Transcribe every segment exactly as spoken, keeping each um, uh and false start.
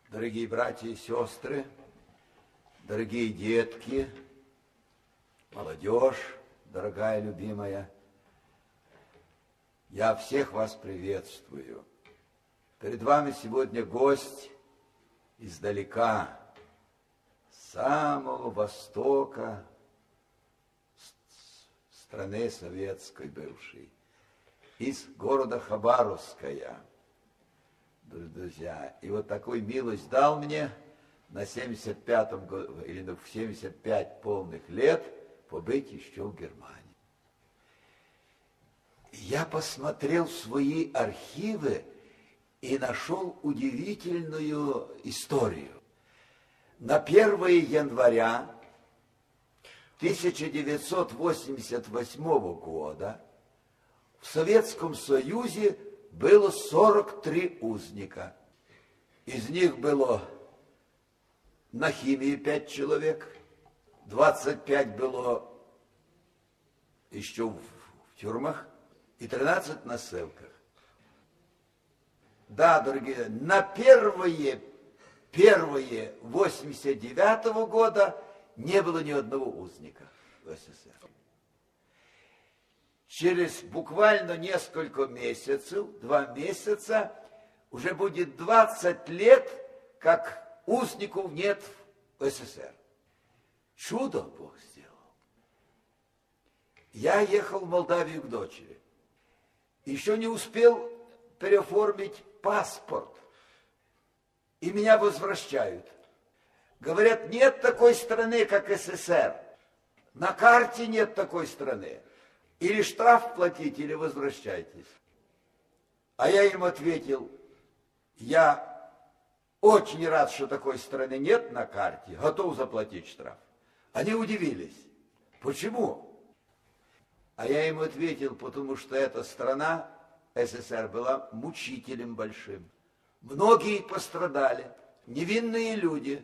Дорогие братья и сестры, дорогие детки, молодежь, дорогая, любимая, я всех вас приветствую. Перед вами сегодня гость издалека, с самого востока страны советской бывшей, из города Хабаровская. Друзья, и вот такую милость дал мне на семьдесят пятом году, или в семьдесят пять полных лет побыть еще в Германии. Я посмотрел свои архивы и нашел удивительную историю. На первое января тысяча девятьсот восемьдесят восьмого года в Советском Союзе было сорок три узника. Из них было на химии пять человек, двадцать пять было еще в, в тюрьмах и тринадцать на ссылках. Да, дорогие, на первое, первое восемьдесят девятого года не было ни одного узника в СССР. Через буквально несколько месяцев, два месяца, уже будет двадцать лет, как узников нет в СССР. Чудо Бог сделал. Я ехал в Молдавию к дочери. Еще не успел переоформить паспорт. И меня возвращают. Говорят, нет такой страны, как СССР. На карте нет такой страны. Или штраф платите, или возвращайтесь. А я им ответил, я очень рад, что такой страны нет на карте, готов заплатить штраф. Они удивились. Почему? А я им ответил, потому что эта страна, СССР, была мучителем большим. Многие пострадали, невинные люди.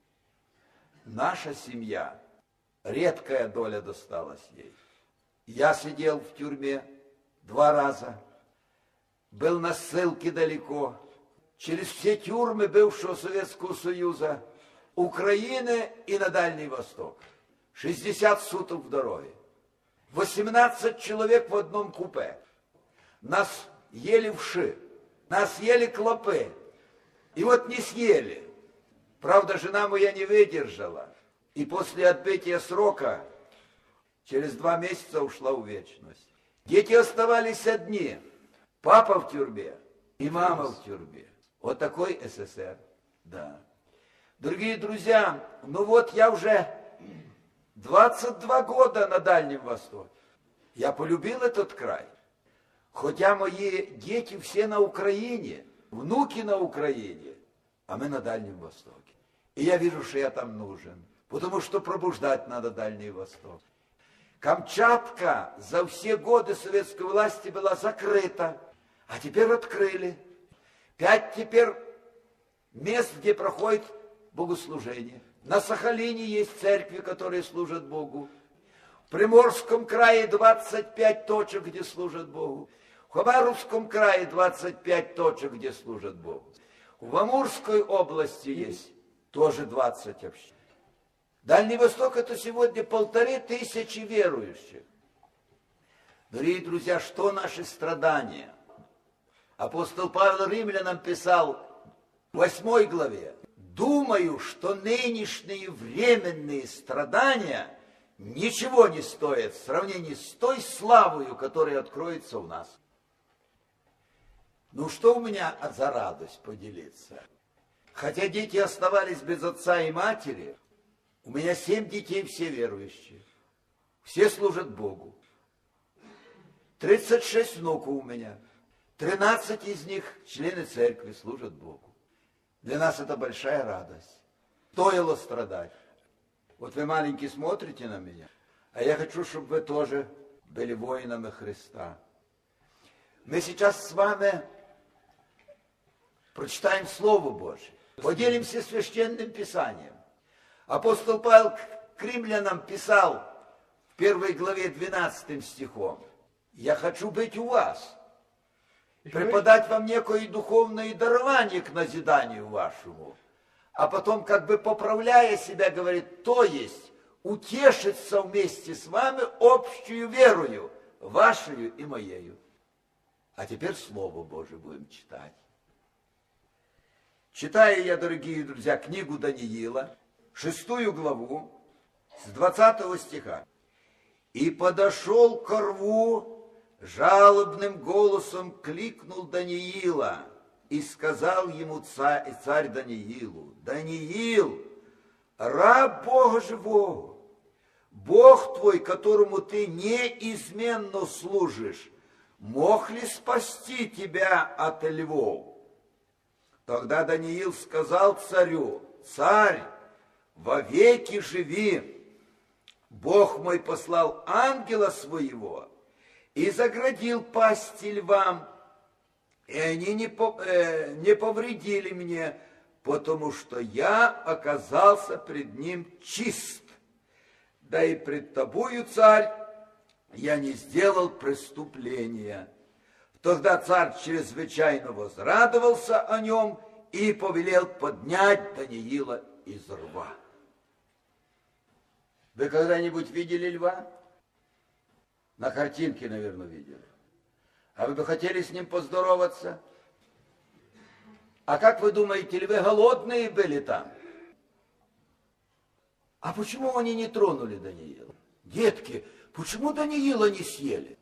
Наша семья, редкая доля досталась ей. Я сидел в тюрьме два раза, был на ссылке далеко, через все тюрьмы бывшего Советского Союза, Украины и на Дальний Восток. шестьдесят суток в дороге. восемнадцать человек в одном купе. Нас ели вши, нас ели клопы. И вот не съели. Правда, жена моя не выдержала. И после отбытия срока через два месяца ушла в вечность. Дети оставались одни. Папа в тюрьме и мама в тюрьме. Вот такой СССР. Да. Дорогие друзья, ну вот я уже двадцать два года на Дальнем Востоке. Я полюбил этот край. Хотя мои дети все на Украине, внуки на Украине, а мы на Дальнем Востоке. И я вижу, что я там нужен. Потому что пробуждать надо Дальний Восток. Камчатка за все годы советской власти была закрыта, а теперь открыли. Пять теперь мест, где проходит богослужение. На Сахалине есть церкви, которые служат Богу. В Приморском крае двадцать пять точек, где служат Богу. В Хабаровском крае двадцать пять точек, где служат Богу. В Амурской области есть тоже двадцать общин. Дальний Восток – это сегодня полторы тысячи верующих. Дорогие друзья, что наши страдания? Апостол Павел Римлянам писал в восьмой главе: «Думаю, что нынешние временные страдания ничего не стоят в сравнении с той славою, которая откроется у нас». Ну что у меня за радость поделиться? Хотя дети оставались без отца и матери, у меня семь детей, все верующие. Все служат Богу. тридцать шесть внуков у меня. тринадцать из них члены церкви, служат Богу. Для нас это большая радость. Стоило страдать. Вот вы маленькие смотрите на меня, а я хочу, чтобы вы тоже были воинами Христа. Мы сейчас с вами прочитаем Слово Божье, поделимся Священным Писанием. Апостол Павел к римлянам писал в первой главе двенадцатым стихом: «Я хочу быть у вас, преподать вам некое духовное дарование к назиданию вашему, а потом, как бы поправляя себя, говорит, то есть утешиться вместе с вами общую верою, вашею и моею. А теперь Слово Божие будем читать. Читаю я, дорогие друзья, книгу Даниила, шестую главу, с двадцатого стиха. «И подошел ко рву, жалобным голосом кликнул Даниила, и сказал ему царь, царь Даниилу, Даниил, раб Бога живого, Бог твой, которому ты неизменно служишь, мог ли спасти тебя от львов?» Тогда Даниил сказал царю, царь, вовеки живи, Бог мой послал ангела своего и заградил пасти львам, и они не, по, э, не повредили мне, потому что я оказался пред ним чист. Да и пред тобою, царь, я не сделал преступления. Тогда царь чрезвычайно возрадовался о нем и повелел поднять Даниила из рва. Вы когда-нибудь видели льва? На картинке, наверное, видели. А вы бы хотели с ним поздороваться? А как вы думаете, львы голодные были там? А почему они не тронули Даниила? Детки, почему Даниила не съели?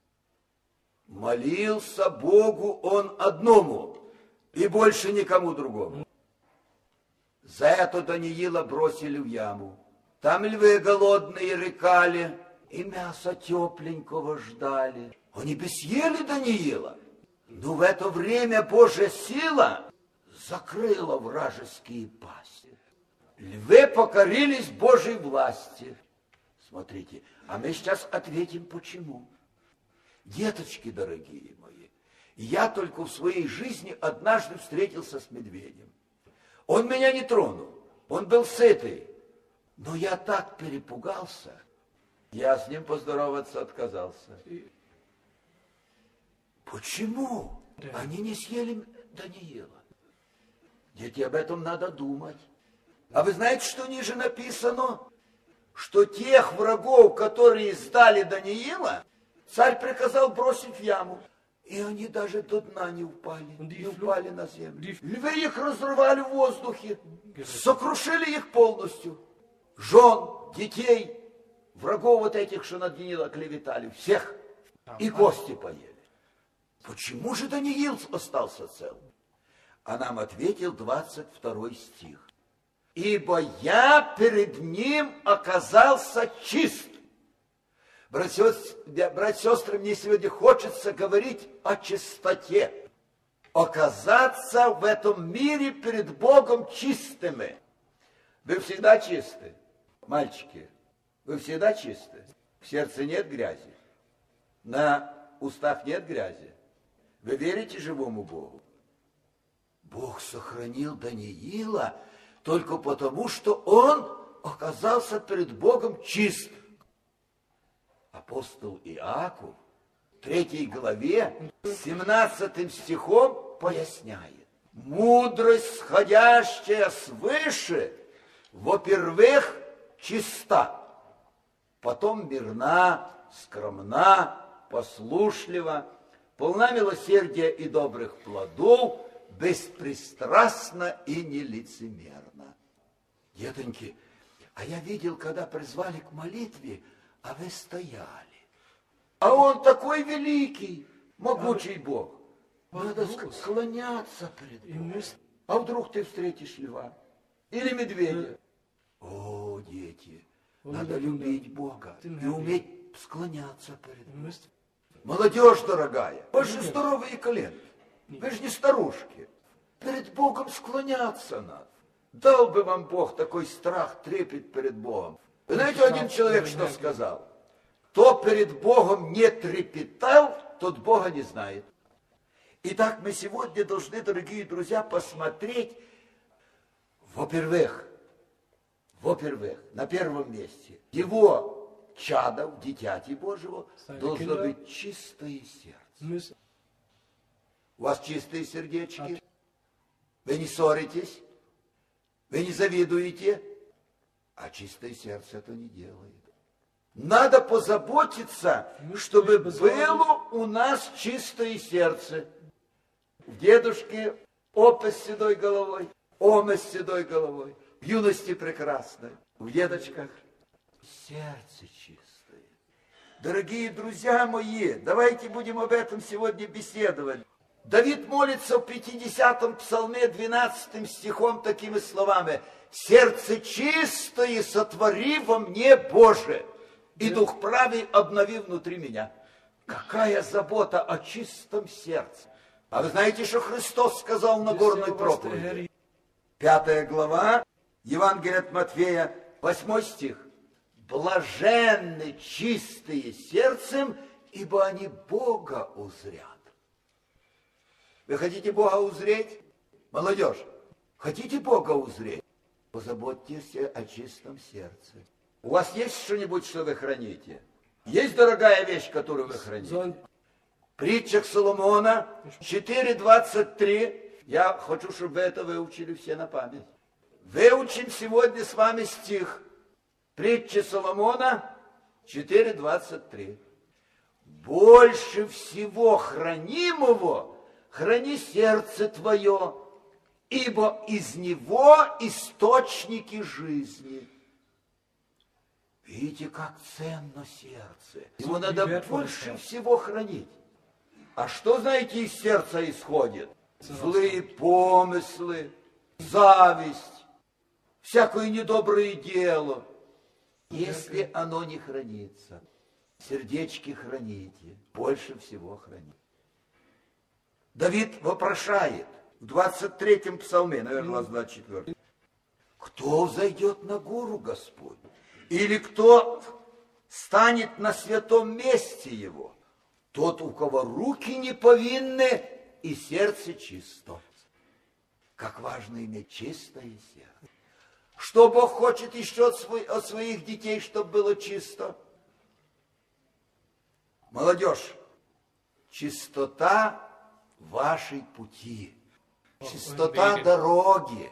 Молился Богу он одному и больше никому другому. За это Даниила бросили в яму. Там львы голодные рыкали и мясо тепленького ждали. Они бы съели Даниила. Но в это время Божья сила закрыла вражеские пасти. Львы покорились Божьей власти. Смотрите, а мы сейчас ответим, почему. Деточки дорогие мои, я только в своей жизни однажды встретился с медведем. Он меня не тронул, он был сытый, но я так перепугался, я с ним поздороваться отказался. Почему они не съели Даниила? Дети, об этом надо думать. А вы знаете, что ниже написано? Что тех врагов, которые сдали Даниила, царь приказал бросить в яму. И они даже до дна не упали, не упали на землю. Львы их разрывали в воздухе, сокрушили их полностью. Жен, детей, врагов вот этих, что на Даниила клеветали, всех. И кости поели. Почему же Даниил остался цел? А нам ответил двадцать второй стих. «Ибо я перед ним оказался чист». Братья и сестры, мне сегодня хочется говорить о чистоте. Оказаться в этом мире перед Богом чистыми. Вы всегда чисты, мальчики. Вы всегда чисты. В сердце нет грязи. На устах нет грязи. Вы верите живому Богу? Бог сохранил Даниила только потому, что он оказался перед Богом чист. Апостол Иаков в третьей главе семнадцатым стихом поясняет. Мудрость, сходящая свыше, во-первых, чиста, потом мирна, скромна, послушлива, полна милосердия и добрых плодов, беспристрастна и нелицемерна. Детоньки, а я видел, когда призвали к молитве, а вы стояли. А он такой великий, могучий Бог. Надо склоняться перед Богом. А вдруг ты встретишь льва? Или медведя? О, дети, надо любить Бога и уметь склоняться перед Богом. Молодежь дорогая, вы же здоровые коленки. Вы же не старушки. Перед Богом склоняться надо. Дал бы вам Бог такой страх, трепет перед Богом. Вы знаете, один человек что сказал? Кто перед Богом не трепетал, тот Бога не знает. Итак, мы сегодня должны, дорогие друзья, посмотреть, во-первых, во-первых, на первом месте, его чадов, дитяти Божьего, должно быть чистое сердце. У вас чистые сердечки? Вы не ссоритесь? Вы не завидуете, а чистое сердце это не делает. Надо позаботиться, чтобы было у нас чистое сердце. В дедушке опа с седой головой, ома с седой головой, в юности прекрасной, в дедочках сердце чистое. Дорогие друзья мои, давайте будем об этом сегодня беседовать. Давид молится в пятидесятом псалме двенадцатым стихом такими словами: «Сердце чистое сотвори во мне, Боже, и дух правый обнови внутри меня». Какая забота о чистом сердце. А вы знаете, что Христос сказал на горной проповеди? Пятая глава, Евангелие от Матфея, восьмой стих. «Блаженны чистые сердцем, ибо они Бога узрят». Вы хотите Бога узреть? Молодежь, хотите Бога узреть? Позаботьтесь о чистом сердце. У вас есть что-нибудь, что вы храните? Есть дорогая вещь, которую вы храните? В притчах Соломона четыре двадцать три. Я хочу, чтобы вы это выучили все на память. Выучим сегодня с вами стих. Притчи Соломона четыре двадцать три. «Больше всего хранимого храни сердце твое, ибо из него источники жизни». Видите, как ценно сердце. Его надо больше всего хранить. А что, знаете, из сердца исходит? Злые помыслы, зависть, всякое недоброе дело. Если оно не хранится, сердечки храните, больше всего храните. Давид вопрошает в двадцать третьем псалме, наверное, двадцать четвёртом. Кто взойдет на гору Господню? Или кто станет на святом месте его? Тот, у кого руки не повинны и сердце чисто. Как важно иметь чистое сердце. Что Бог хочет еще от, свой, от своих детей, чтобы было чисто? Молодежь, чистота вашей пути, чистота дороги.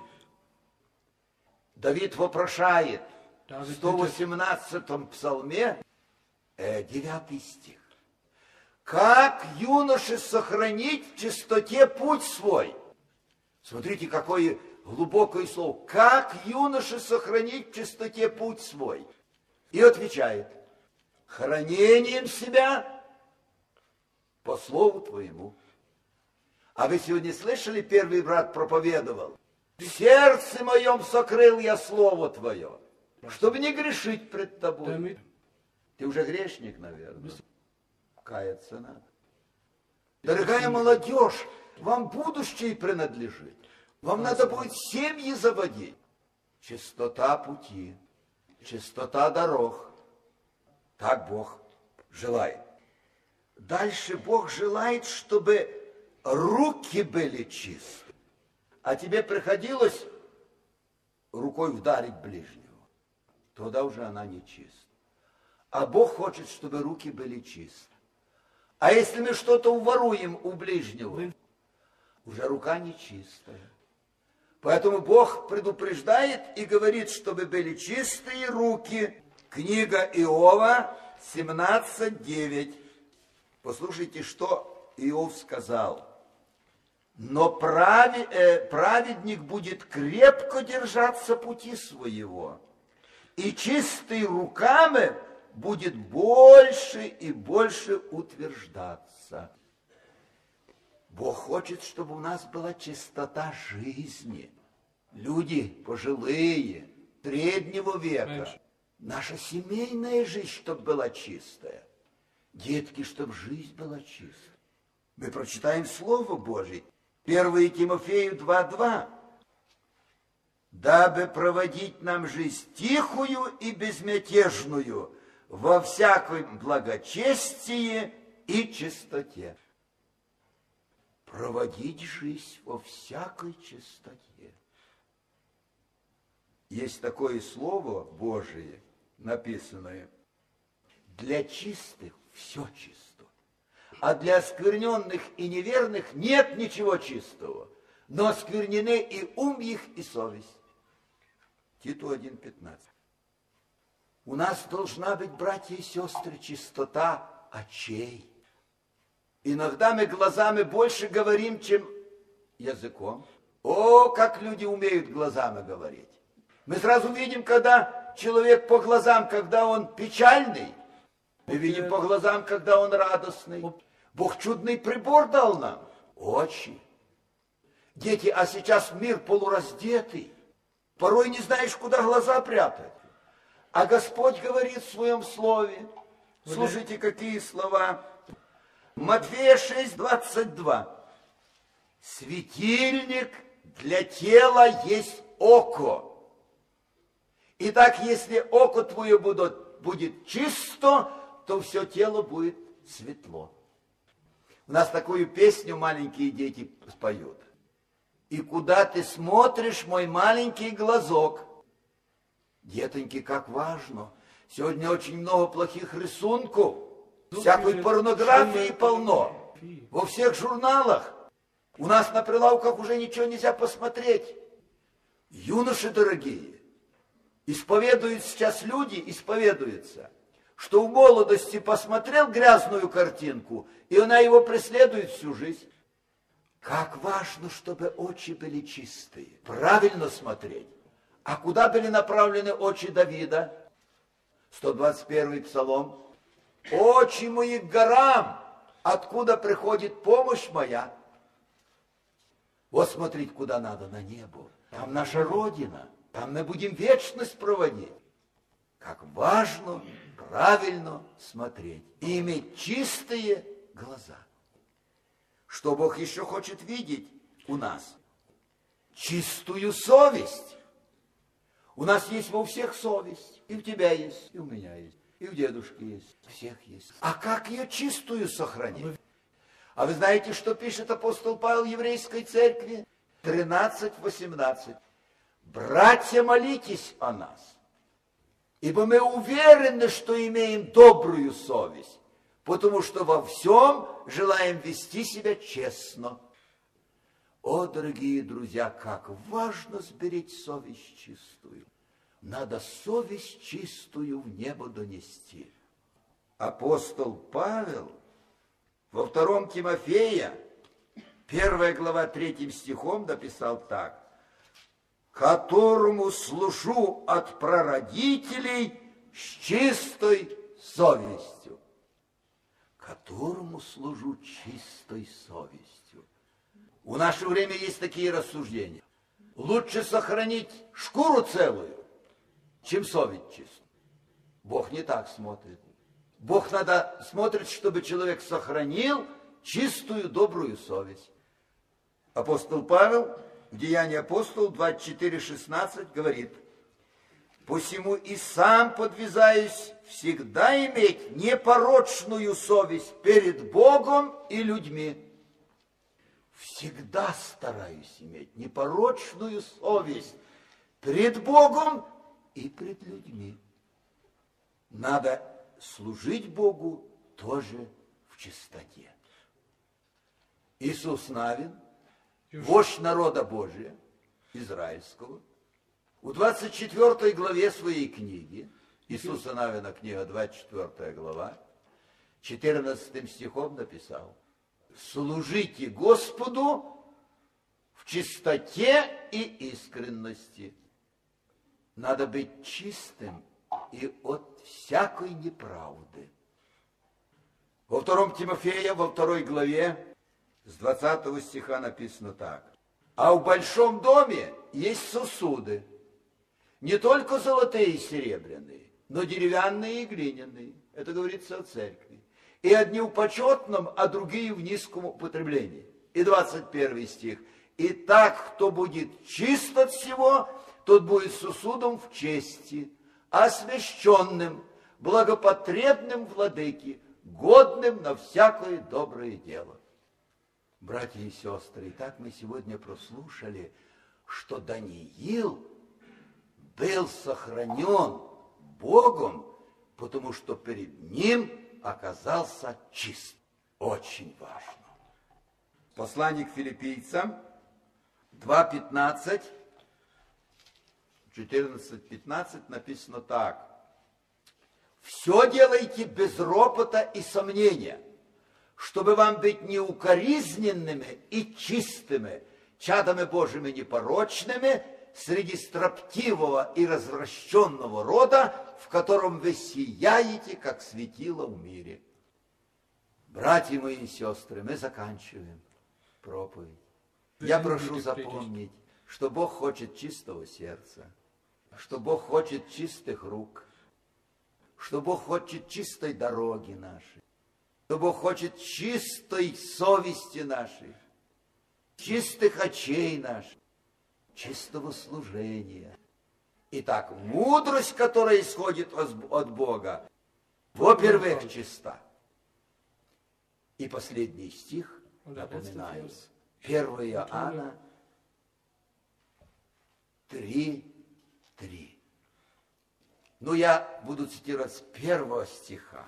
Давид вопрошает в сто восемнадцатом псалме, э, девятый стих. Как юноше сохранить в чистоте путь свой? Смотрите, какое глубокое слово. Как юноше сохранить в чистоте путь свой? И отвечает: хранением себя по слову твоему. А вы сегодня слышали, первый брат проповедовал: в сердце моем сокрыл я слово твое, чтобы не грешить пред тобой. Ты уже грешник, наверное. Каяться надо. Дорогая молодежь, вам будущее принадлежит. Вам надо будет семьи заводить. Чистота пути, чистота дорог. Так Бог желает. Дальше Бог желает, чтобы руки были чисты. А тебе приходилось рукой вдарить ближнего, тогда уже она не чиста. А Бог хочет, чтобы руки были чисты. А если мы что-то уворуем у ближнего, уже рука нечистая. Поэтому Бог предупреждает и говорит, чтобы были чистые руки. Книга Иова семнадцать девять. Послушайте, что Иов сказал. Но прави, э, праведник будет крепко держаться пути своего, и чистый руками будет больше и больше утверждаться. Бог хочет, чтобы у нас была чистота жизни. Люди пожилые, среднего века. Наша семейная жизнь, чтобы была чистая. Детки, чтобы жизнь была чистая. Мы прочитаем Слово Божие. первое Тимофею два два. Дабы проводить нам жизнь тихую и безмятежную во всяком благочестии и чистоте. Проводить жизнь во всякой чистоте. Есть такое слово Божие, написанное: для чистых все чисто, а для оскверненных и неверных нет ничего чистого, но осквернены и ум их, и совесть. Титу один пятнадцать. У нас должна быть, братья и сестры, чистота очей. Иногда мы глазами больше говорим, чем языком. О, как люди умеют глазами говорить. Мы сразу видим, когда человек по глазам, когда он печальный. Мы видим по глазам, когда он радостный. Бог чудный прибор дал нам. Очи. Дети, а сейчас мир полураздетый. Порой не знаешь, куда глаза прятать. А Господь говорит в своем слове. Слушайте, какие слова. Матфея шесть, двадцать два. Светильник для тела есть око. Итак, если око твое будет, будет чисто, то все тело будет светло. У нас такую песню маленькие дети споют. И куда ты смотришь, мой маленький глазок? Детоньки, как важно. Сегодня очень много плохих рисунков. Всякой порнографии полно. Во всех журналах. У нас на прилавках уже ничего нельзя посмотреть. Юноши дорогие, исповедуют сейчас люди, исповедуются, что в молодости посмотрел грязную картинку, и она его преследует всю жизнь. Как важно, чтобы очи были чистые, правильно смотреть. А куда были направлены очи Давида? сто двадцать первый псалом. Очи мои к горам, откуда приходит помощь моя. Вот смотреть, куда надо, на небо. Там наша Родина, там мы будем вечность проводить. Как важно, правильно смотреть и иметь чистые глаза. Что Бог еще хочет видеть у нас? Чистую совесть. У нас есть во всех совесть. И у тебя есть, и у меня есть, и у дедушки есть, у всех есть. А как ее чистую сохранить? А вы знаете, что пишет апостол Павел еврейской церкви? тринадцать восемнадцать. Братья, молитесь о нас, ибо мы уверены, что имеем добрую совесть, потому что во всем желаем вести себя честно. О, дорогие друзья, как важно сберечь совесть чистую. Надо совесть чистую в небо донести. Апостол Павел во втором Тимофея, первая глава, третьим стихом написал так. Которому служу от прародителей с чистой совестью. Которому служу чистой совестью. У наше время есть такие рассуждения. Лучше сохранить шкуру целую, чем совесть чистую. Бог не так смотрит. Бог надо смотрит, чтобы человек сохранил чистую, добрую совесть. Апостол Павел в Деянии апостолов двадцать четыре шестнадцать говорит: «Посему и сам подвязаюсь всегда иметь непорочную совесть перед Богом и людьми». Всегда стараюсь иметь непорочную совесть пред Богом и пред людьми. Надо служить Богу тоже в чистоте. Иисус Навин, вождь народа Божия, израильского, в двадцать четвёртой главе своей книги, Иисуса Навина, книга двадцать четвёртая глава, четырнадцатым стихом написал: «Служите Господу в чистоте и искренности». Надо быть чистым и от всякой неправды. Во втором Тимофея, во второй главе, с двадцатого стиха написано так. «А в большом доме есть сосуды, не только золотые и серебряные, но деревянные и глиняные». Это говорится о церкви. «И одни в почетном, а другие в низком употреблении». И двадцать первый стих. «И так, кто будет чист от всего, тот будет сосудом в чести, освященным, благопотребным владыке, годным на всякое доброе дело». Братья и сестры, итак мы сегодня прослушали, что Даниил был сохранен Богом, потому что перед ним оказался чист. Очень важно. Послание к филиппийцам два пятнадцать. четырнадцать пятнадцать написано так. Все делайте без ропота и сомнения, чтобы вам быть неукоризненными и чистыми, чадами Божьими непорочными, среди строптивого и развращенного рода, в котором вы сияете, как светило в мире. Братья мои и сестры, мы заканчиваем проповедь. Я прошу запомнить, что Бог хочет чистого сердца, что Бог хочет чистых рук, что Бог хочет чистой дороги нашей, что Бог хочет чистой совести нашей, чистых очей наших, чистого служения. Итак, мудрость, которая исходит от Бога, во-первых, чиста. И последний стих, напоминаю, первое Иоанна три, три. Ну, я буду цитировать с первого стиха.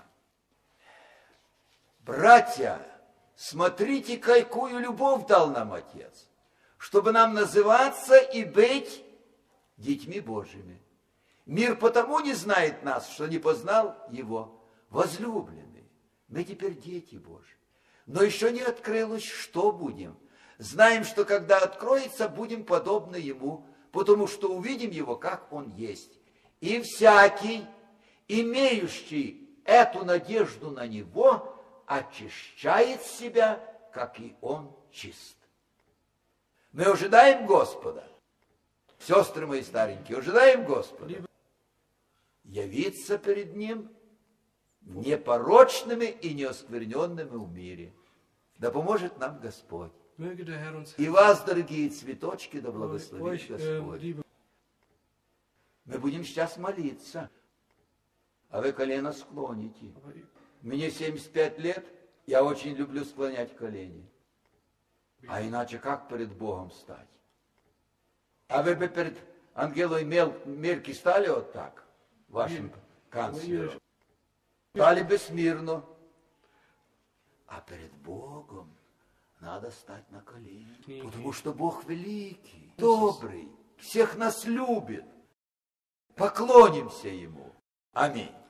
Братья, смотрите, какую любовь дал нам Отец, чтобы нам называться и быть детьми Божьими. Мир потому не знает нас, что не познал Его. Возлюбленные, мы теперь дети Божьи. Но еще не открылось, что будем. Знаем, что когда откроется, будем подобны Ему, потому что увидим Его, как Он есть. И всякий, имеющий эту надежду на Него, очищает себя, как и Он чист. Мы ожидаем Господа. Сестры мои старенькие, ожидаем Господа. Явиться перед Ним непорочными и неоскверненными в мире. Да поможет нам Господь. И вас, дорогие цветочки, да благословит Господь. Мы будем сейчас молиться, а вы колено склоните. Мне семьдесят пять лет, я очень люблю склонять колени. А иначе как перед Богом стать? А вы бы перед Ангелой Мерки стали вот так, вашим канцлером? Стали бы смирно. А перед Богом надо стать на колени. Потому что Бог великий, добрый, всех нас любит. Поклонимся Ему. Аминь.